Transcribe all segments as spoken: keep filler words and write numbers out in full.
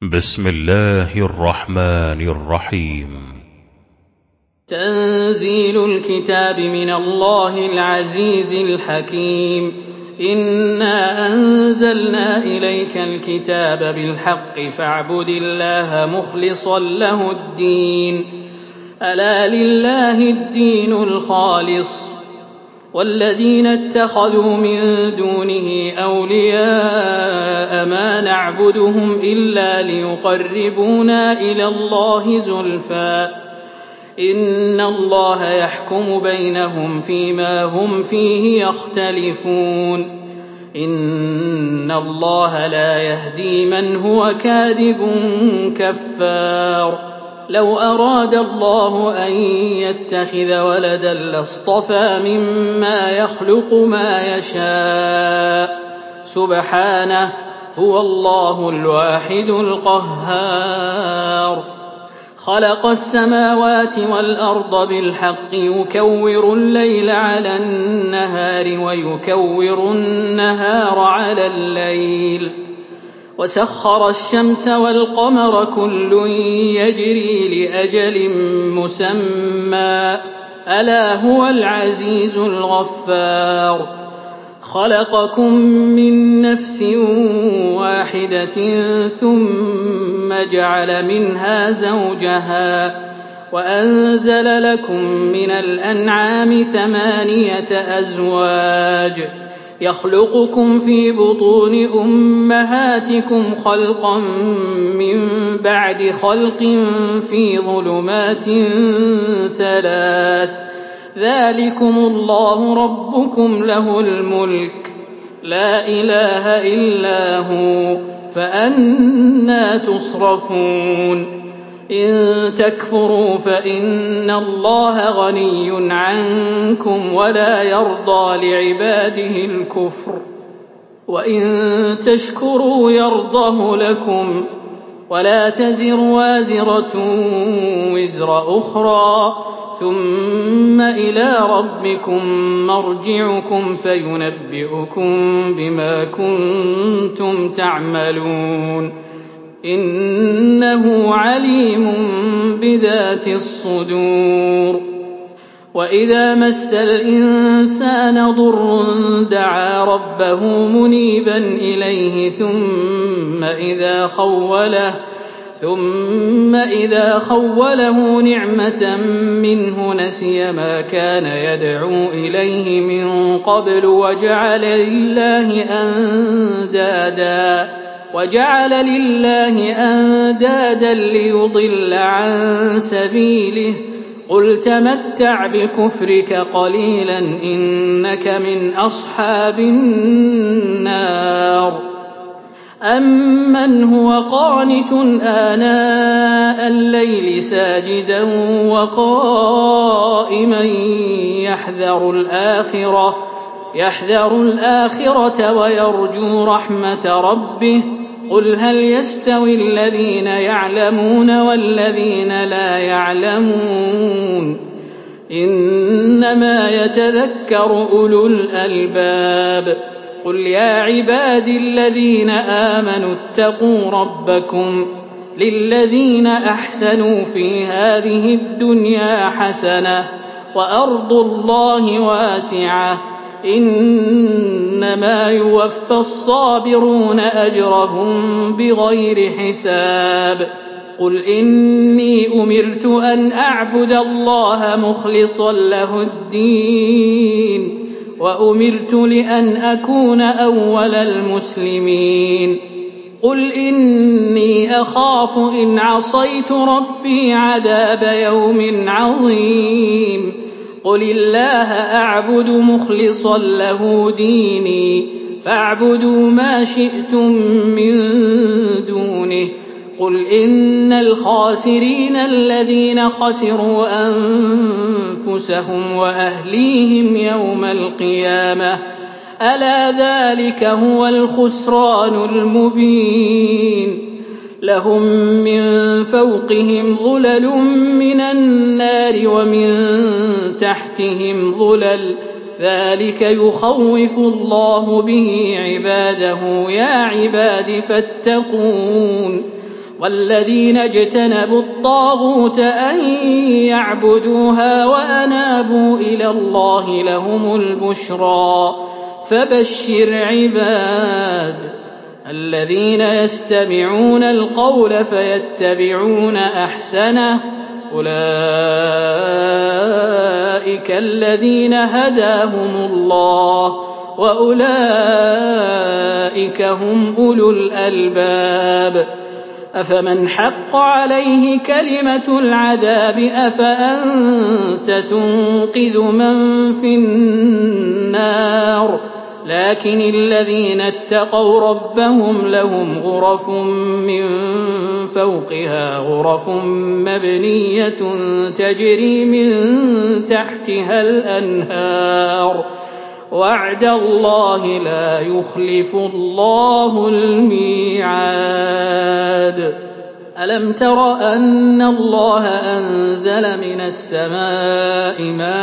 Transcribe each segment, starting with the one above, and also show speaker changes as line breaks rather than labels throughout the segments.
بسم الله الرحمن الرحيم.
تنزيل الكتاب من الله العزيز الحكيم. إنا أنزلنا إليك الكتاب بالحق فاعبد الله مخلصا له الدين. ألا لله الدين الخالص والذين اتخذوا من دونه أولياء ما نعبدهم إلا ليقربونا إلى الله زلفى إن الله يحكم بينهم فيما هم فيه يختلفون. إن الله لا يهدي من هو كاذب كفار. لو أراد الله أن يتخذ ولدا لاصطفى مما يخلق ما يشاء سبحانه هو الله الواحد القهار. خلق السماوات والأرض بالحق يكور الليل على النهار ويكور النهار على الليل وسخر الشمس والقمر كل يجري لأجل مسمى ألا هو العزيز الغفار. خلقكم من نفس واحدة ثم جعل منها زوجها وأنزل لكم من الأنعام ثمانية أزواج يخلقكم في بطون أمهاتكم خلقا من بعد خلق في ظلمات ثلاث ذلكم الله ربكم له الملك لا إله إلا هو فأنى تصرفون. إن تكفروا فإن الله غني عنكم ولا يرضى لعباده الكفر وإن تشكروا يرضه لكم ولا تزر وازرة وزر أخرى ثم إلى ربكم مرجعكم فينبئكم بما كنتم تعملون إنه عليم بذات الصدور. وإذا مس الإنسان ضر دعا ربه منيبا إليه ثم إذا خوله ثم إذا خوله نعمة منه نسي ما كان يدعو إليه من قبل وجعل لله أندادا وجعل لله أندادا ليضل عن سبيله قل تمتع بكفرك قليلا إنك من أصحاب النار. أمن هو قانت آناء الليل ساجدا وقائما يحذر الآخرة يحذر الآخرة ويرجو رحمة ربه قل هل يستوي الذين يعلمون والذين لا يعلمون إنما يتذكر أولو الألباب. قل يا عبادي الذين آمنوا اتقوا ربكم للذين أحسنوا في هذه الدنيا حسنة وأرض الله واسعة إنما يوفى الصابرون أجرهم بغير حساب. قل إني أمرت أن أعبد الله مخلصا له الدين وأمرت لأن أكون أول المسلمين. قل إني أخاف إن عصيت ربي عذاب يوم عظيم. قل الله أعبد مخلصا له ديني فاعبدوا ما شئتم من دونه. قل إن الخاسرين الذين خسروا أنفسهم وأهليهم يوم القيامة ألا ذلك هو الخسران المبين. لهم من فوقهم ظلل من النار ومن تحتهم ظلل ذلك يخوف الله به عباده يا عباد فاتقون. والذين اجتنبوا الطاغوت أن يعبدوها وأنابوا إلى الله لهم البشرى فبشر عباد الذين يستمعون القول فيتبعون أحسنه أولئك الذين هداهم الله وأولئك هم أولو الألباب أفمن حق عليه كلمة العذاب أفأنت تنقذ من في النار لكن الذين اتقوا ربهم لهم غرف من فوقها غرف مبنية تجري من تحتها الأنهار وعد الله لا يخلف الله الميعاد ألم تر أن الله أنزل من السماء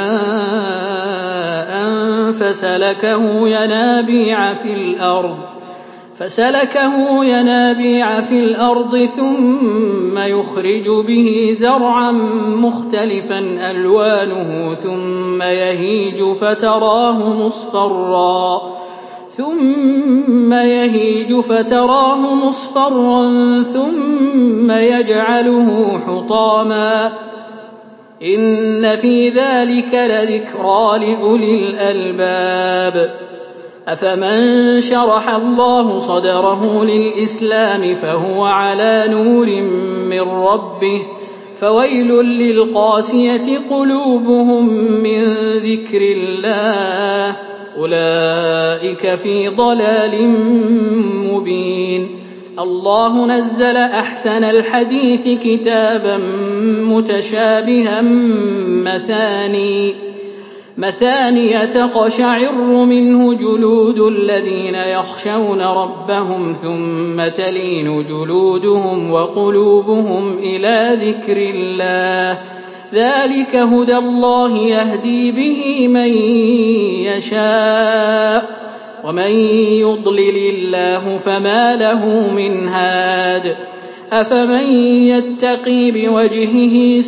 ماء فسلكه ينابيع في الأرض فسلكه ينابيع في الأرض ثم يخرج به زرعا مختلفا ألوانه ثم يهيج فتراه مصفرا ثم يهيج فتراه مصفرا ثم يجعله حطاما إن في ذلك لذكرى لأولي الألباب أفمن شرح الله صدره للإسلام فهو على نور من ربه فويل للقاسية قلوبهم من ذكر الله أولئك في ضلال مبين الله نزل أحسن الحديث كتابا متشابها مثاني مثانية تقشعر منه جلود الذين يخشون ربهم ثم تلين جلودهم وقلوبهم إلى ذكر الله ذلك هدى الله يهدي به من يشاء ومن يضلل الله فما له من هاد أفمن يتقي بوجهه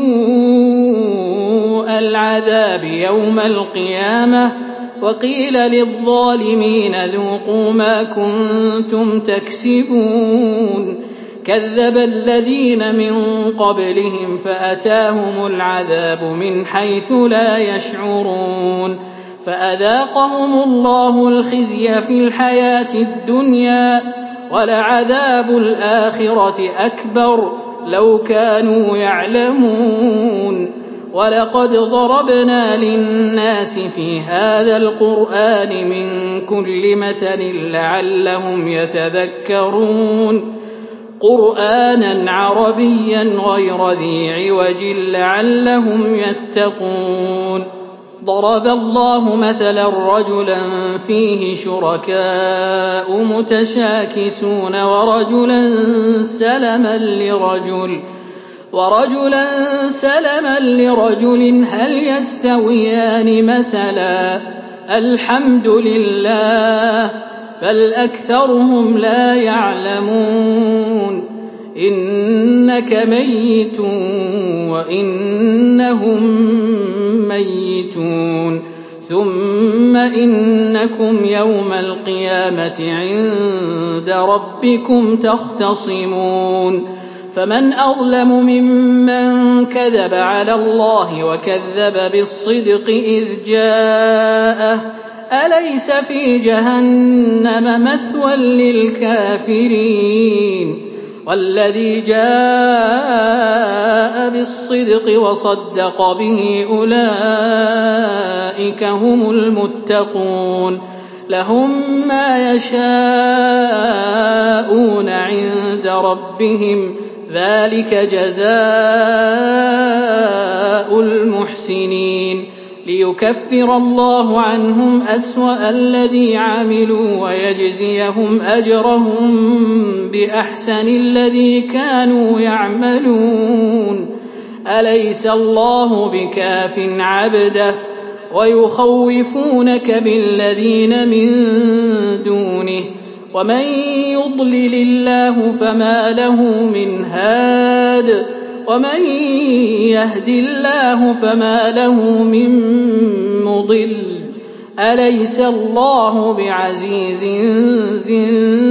سوء العذاب يوم القيامة وقيل للظالمين ذوقوا ما كنتم تكسبون كذب الذين من قبلهم فأتاهم العذاب من حيث لا يشعرون فأذاقهم الله الخزي في الحياة الدنيا ولعذاب الآخرة أكبر لو كانوا يعلمون ولقد ضربنا للناس في هذا القرآن من كل مثل لعلهم يتذكرون قرآنا عربيا غير ذي عوج لعلهم يتقون ضرب الله مثلا رجلا فيه شركاء متشاكسون ورجلا سلما لرجل ورجلا سلما لرجل هل يستويان مثلا الحمد لله بل أكثرهم لا يعلمون إنك ميت وإنهم ميتون ثم إنكم يوم القيامة عند ربكم تختصمون فمن أظلم ممن كذب على الله وكذب بالصدق إذ جاءه أليس في جهنم مثوى للكافرين والذي جاء بالصدق وصدق به أولئك هم المتقون لهم ما يشاءون عند ربهم ذلك جزاء المحسنين ليكفر الله عنهم أسوأ الذي عملوا ويجزيهم أجرهم بأحسن الذي كانوا يعملون أليس الله بكاف عبده ويخوفونك بالذين من دونه ومن يضلل الله فما له من هاد ومن يهد الله فما له من مضل أليس الله بعزيز ذي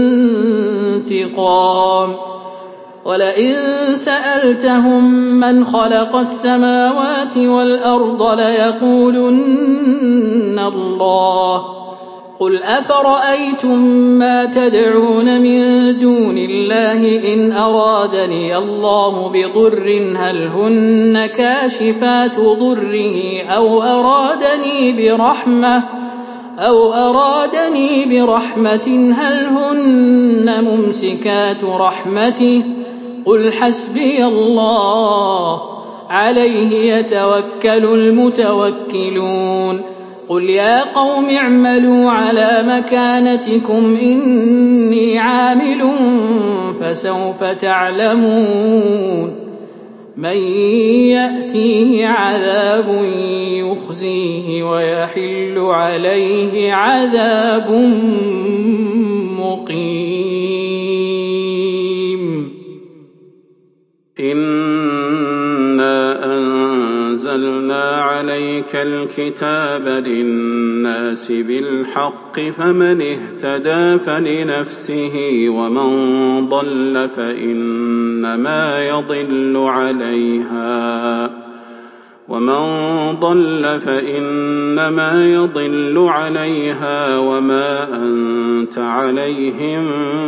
انتقام ولئن سألتهم من خلق السماوات والأرض ليقولن الله قل أفرأيتم ما تدعون من دون الله إن أرادني الله بضر هل هن كاشفات ضره أو أرادني برحمة أو أرادني برحمة هل هن ممسكات رحمته قل حسبي الله عليه يتوكل المتوكلون قل يا قوم اعملوا على مكانتكم إني عامل فسوف تعلمون من يأتيه عذاب يخزيه ويحل عليه عذاب مقيم
إنا أنزلنا عليك الكتاب للناس بالحق فمن اهتدى فلنفسه ومن ضل فإنما يضل عليها ومن ضل فإنما يضل عليها وما أنت عليهم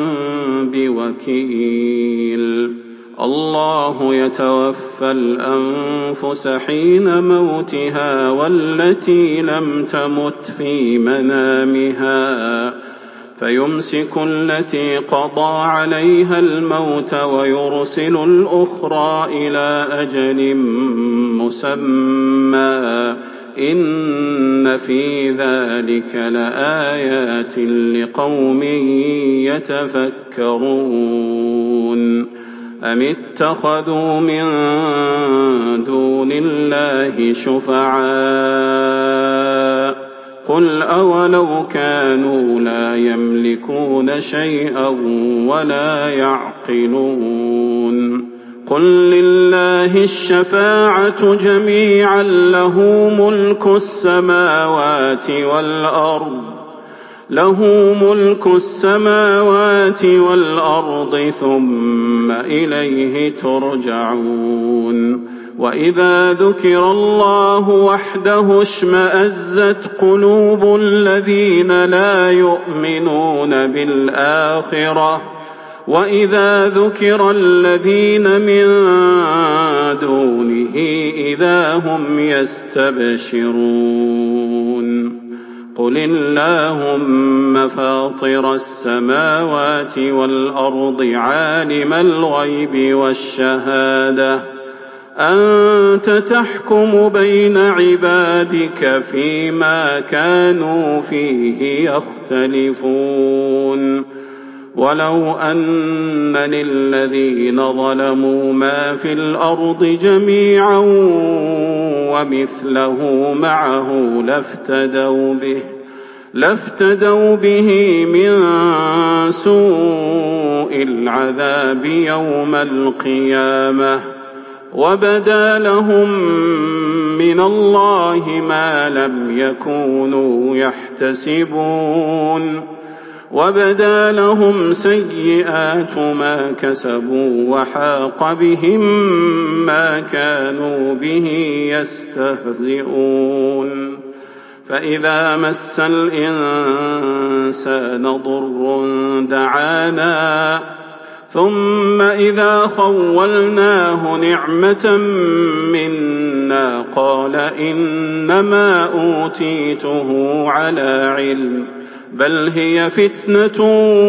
بوكيل الله يتوفى الأنفس حين موتها والتي لم تمت في منامها فيمسك التي قضى عليها الموت ويرسل الأخرى إلى أجل مسمى إن في ذلك لآيات لقوم يتفكرون أم اتخذوا من دون الله شفعاء قل أولو كانوا لا يملكون شيئا ولا يعقلون قل لله الشفاعة جميعا له ملك السماوات والأرض له ملك السماوات والأرض ثم إليه ترجعون وإذا ذكر الله وحده اشمأزت قلوب الذين لا يؤمنون بالآخرة وإذا ذكر الذين من دونه إذا هم يستبشرون قل اللهم فاطر السماوات والأرض عالم الغيب والشهادة أنت تحكم بين عبادك فيما كانوا فيه يختلفون ولو أن للذين ظلموا ما في الأرض جميعا ومثله معه لافتدوا به لافتدوا به من سوء العذاب يوم القيامة وبدا لهم من الله ما لم يكونوا يحتسبون وبدا لهم سيئات ما كسبوا وحاق بهم ما كانوا به يستهزئون فإذا مس الإنسان ضر دعانا ثم إذا خولناه نعمة منا قال إنما أوتيته على علم بل هي فتنة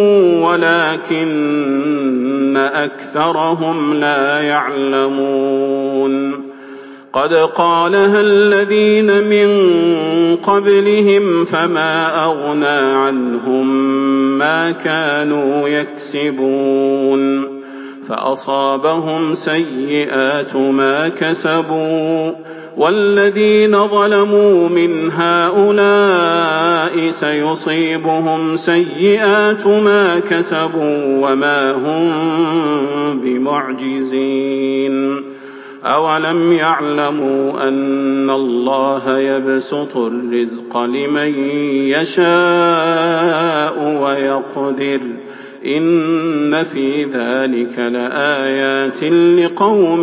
ولكن أكثرهم لا يعلمون قد قالها الذين من قبلهم فما أغنى عنهم ما كانوا يكسبون فأصابهم سيئات ما كسبوا والذين ظلموا من هؤلاء سيصيبهم سيئات ما كسبوا وما هم بمعجزين أولم يعلموا أن الله يبسط الرزق لمن يشاء ويقدر إن في ذلك لآيات لقوم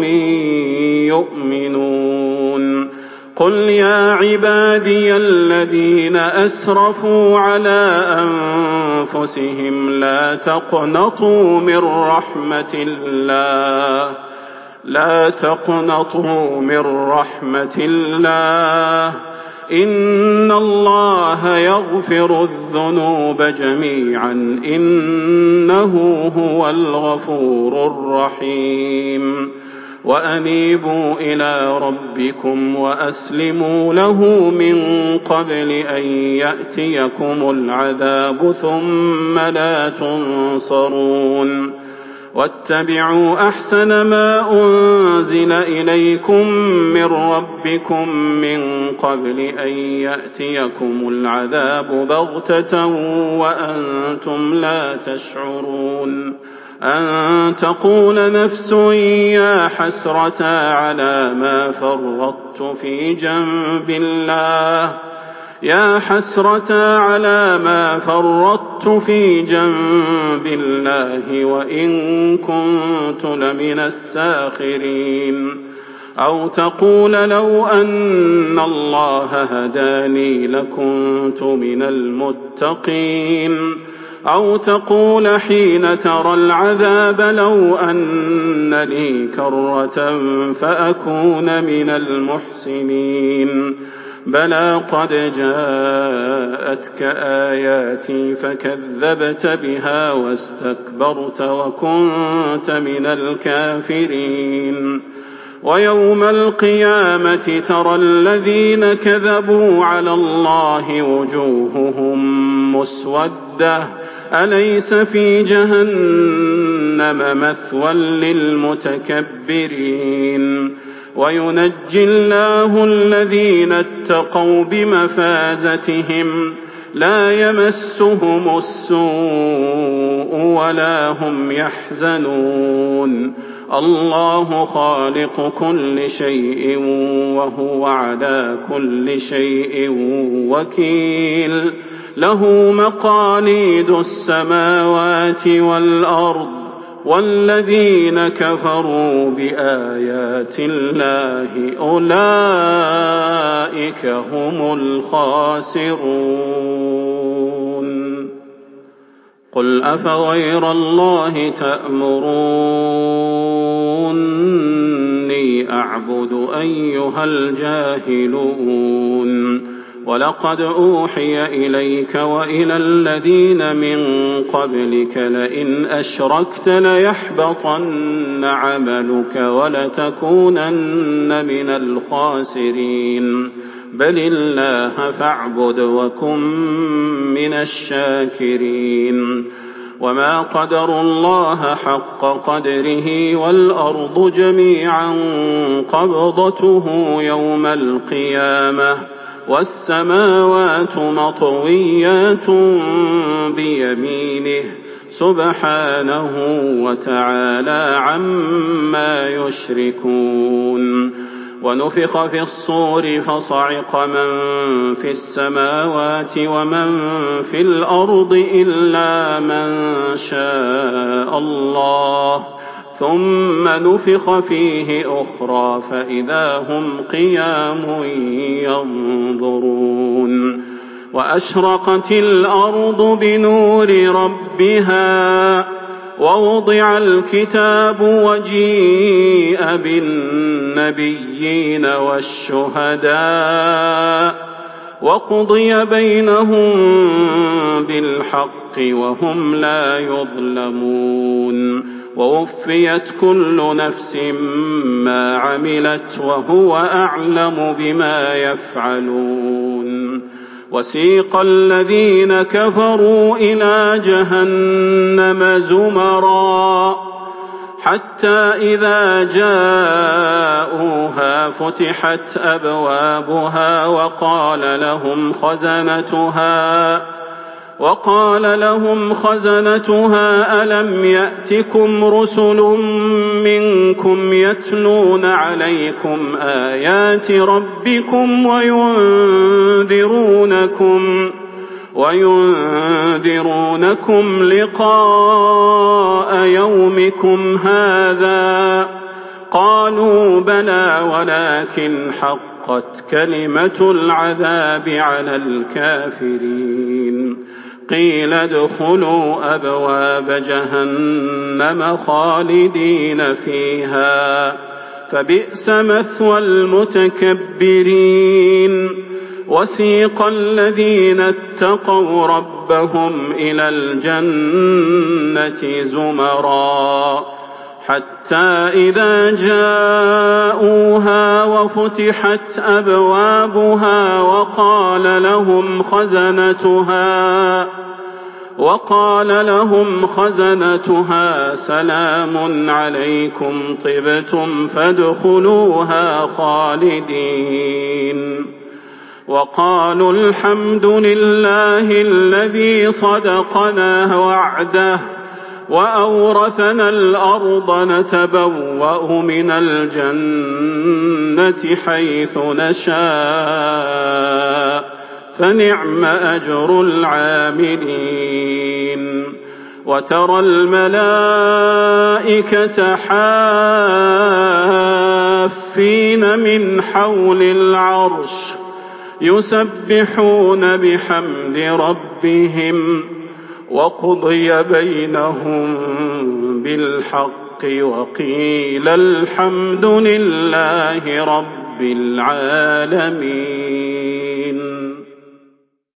يؤمنون قل يا عبادي الذين أسرفوا على أنفسهم لا تقنطوا من رحمة الله لا تقنطوا من رحمة الله إن الله يغفر الذنوب جميعا إنه هو الغفور الرحيم وأنيبوا إلى ربكم وأسلموا له من قبل أن يأتيكم العذاب ثم لا تنصرون واتبعوا أحسن ما أنزل إليكم من ربكم من قبل أن يأتيكم العذاب بغتة وأنتم لا تشعرون أن تقول نفس يا حسرة على ما فرطت في جنب الله يا حسرة على ما فرطت في جنب الله وإن كنت لمن الساخرين أو تقول لو أن الله هداني لكنت من المتقين أو تقول حين ترى العذاب لو أن لي كرة فأكون من المحسنين بلى قد جاءتك آياتي فكذبت بها واستكبرت وكنت من الكافرين ويوم القيامة ترى الذين كذبوا على الله وجوههم مسودة أليس في جهنم مثوى للمتكبرين وينجي الله الذين اتقوا بمفازتهم لا يمسهم السوء ولا هم يحزنون الله خالق كل شيء وهو على كل شيء وكيل له مقاليد السماوات والأرض والذين كفروا بآيات الله أولئك هم الخاسرون قل أفغير الله تأمروني أعبد أيها الجاهلون ولقد أوحي إليك وإلى الذين من قبلك لئن أشركت ليحبطن عملك ولتكونن من الخاسرين بل الله فاعبد وكن من الشاكرين وما قدروا الله حق قدره والأرض جميعا قبضته يوم القيامة والسماوات مطويات بيمينه سبحانه وتعالى عما يشركون ونفخ في الصور فصعق من في السماوات ومن في الأرض إلا من شاء الله ثم نفخ فيه أخرى فإذا هم قيام ينظرون وأشرقت الأرض بنور ربها ووضع الكتاب وجيء بالنبيين والشهداء وقضي بينهم بالحق وهم لا يظلمون ووفيت كل نفس ما عملت وهو أعلم بما يفعلون وسيق الذين كفروا إلى جهنم زمرا حتى إذا جاءوها فتحت أبوابها وقال لهم خزنتها وقال لهم خزنتها ألم يأتكم رسل منكم يتلون عليكم آيات ربكم وينذرونكم وينذرونكم لقاء يومكم هذا قالوا بلى ولكن حقت كلمة العذاب على الكافرين قيل ادخلوا أبواب جهنم خالدين فيها فبئس مثوى المتكبرين وسيق الذين اتقوا ربهم إلى الجنة زمرا حتى إذا جاءوها وفتحت أبوابها وقال لهم خزنتها وقال لهم خزنتها سلام عليكم طبتم فادخلوها خالدين وقالوا الحمد لله الذي صدقنا وعده وأورثنا الأرض نتبوأ من الجنة حيث نشاء فنعم أجر العاملين وترى الملائكة حافين من حول العرش يسبحون بحمد ربهم وقضي بينهم بالحق وقيل الحمد لله رب العالمين.